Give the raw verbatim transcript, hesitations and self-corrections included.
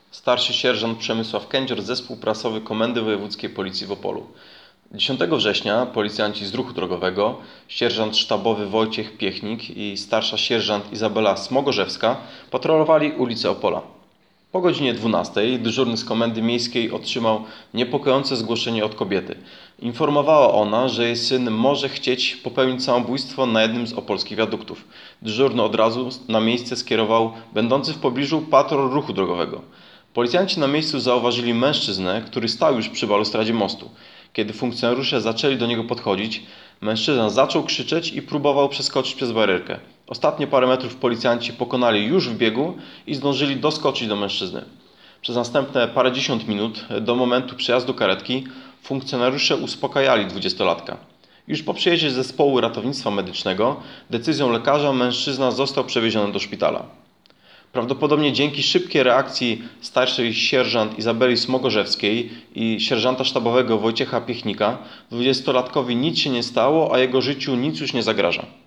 Starszy sierżant Przemysław Kędzior, zespół prasowy Komendy Wojewódzkiej Policji w Opolu. dziesiątego września policjanci z ruchu drogowego, sierżant sztabowy Wojciech Piechnik i starsza sierżant Izabela Smogorzewska patrolowali ulice Opola. Po godzinie dwunastej dyżurny z Komendy Miejskiej otrzymał niepokojące zgłoszenie od kobiety. Informowała ona, że jej syn może chcieć popełnić samobójstwo na jednym z opolskich wiaduktów. Dyżurny od razu na miejsce skierował będący w pobliżu patrol ruchu drogowego. Policjanci na miejscu zauważyli mężczyznę, który stał już przy balustradzie mostu. Kiedy funkcjonariusze zaczęli do niego podchodzić, mężczyzna zaczął krzyczeć i próbował przeskoczyć przez barierkę. Ostatnie parę metrów policjanci pokonali już w biegu i zdążyli doskoczyć do mężczyzny. Przez następne parędziesiąt minut, do momentu przyjazdu karetki, funkcjonariusze uspokajali dwudziestolatka. Już po przyjeździe zespołu ratownictwa medycznego, decyzją lekarza mężczyzna został przewieziony do szpitala. Prawdopodobnie dzięki szybkiej reakcji starszej sierżant Izabeli Smogorzewskiej i sierżanta sztabowego Wojciecha Piechnika dwudziestolatkowi nic się nie stało, a jego życiu nic już nie zagraża.